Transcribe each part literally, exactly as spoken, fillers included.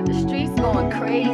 got the streets going crazy.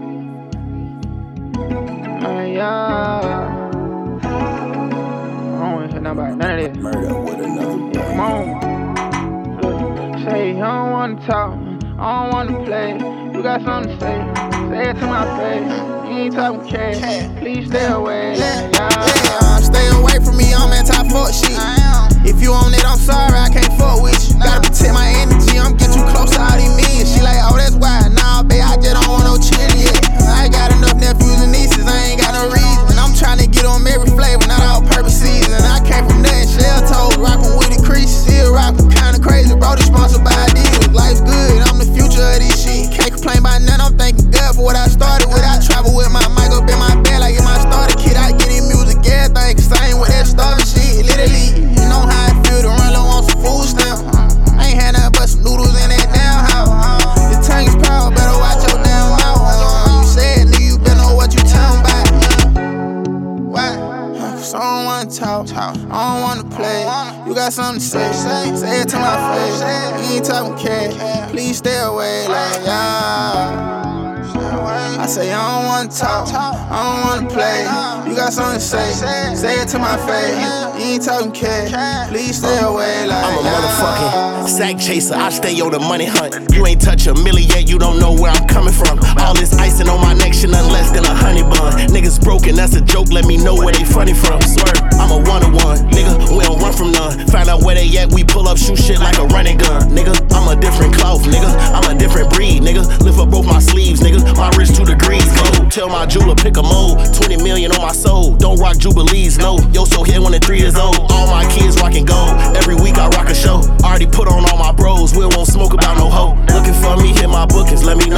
Uh, yeah. I don't wanna hear nothing about none of this. Murder with another Yeah, come on. Look, say you don't wanna talk, I don't wanna play. You got something to say, say it to my face. You ain't talking cash, please stay away. Yeah, Yeah. yeah, stay away from me, I'm anti-fuck shit. If you on it, I'm sorry, I can't fuck with you. Gotta protect my energy, I'm get too close to all these men. She like, oh, that's why. Nah, babe, I just don't want no chili yet. I ain't got enough nephews and nieces, I ain't got no reason. I'm tryna get on every flavor, not all purpose season. I came from nothing, shell toes, rockin' with the crease. Still rockin', kinda crazy, bro, this sponsored by Adidas. Life's good, I'm the future of this shit. Can't complain about none, I'm thanking God for what I started with. I travel with my mic up in my bed like in my starter kit. I get in music, everything, cause I ain't with that starving shit. Literally, you know how I feel to run low on some food stamps. I ain't had nothing but some noodles in that damn house. Your tongue is proud, better watch your damn mouth. You said, nigga, you better know what you talking about. Why? Cause I don't wanna talk, I don't wanna play. You got something to say, say it to my face. You ain't talking cash, please stay away, like, yeah. I say I don't wanna talk, I don't wanna play. You got something to say, say it to my face. You ain't talking cash, please stay away, like, I'm a motherfucking sack chaser, I stay on the money hunt. You ain't touch a million yet, you don't know where I'm coming from. All this icing on my neck, shit nothing less than a honey bun. Niggas broken, that's a joke, let me know where they funny from. Swear, I'm a one-on-one, nigga, we don't run from none. Find out where they at, we pull up, shoot shit like a running gun. Nigga, I'm a different cloth, nigga, I'm a different breed, nigga. Lift up both my sleeves, nigga, my wrist two degrees, go. Tell my jeweler, pick a mold, twenty million on my soul. Don't rock Jubilees, no. Yo, so here when they three years old. All my kids rockin' gold, every week I rock a show. Already put on all my bros, we won't smoke about no hoe. Looking for me, hit my bookings, let me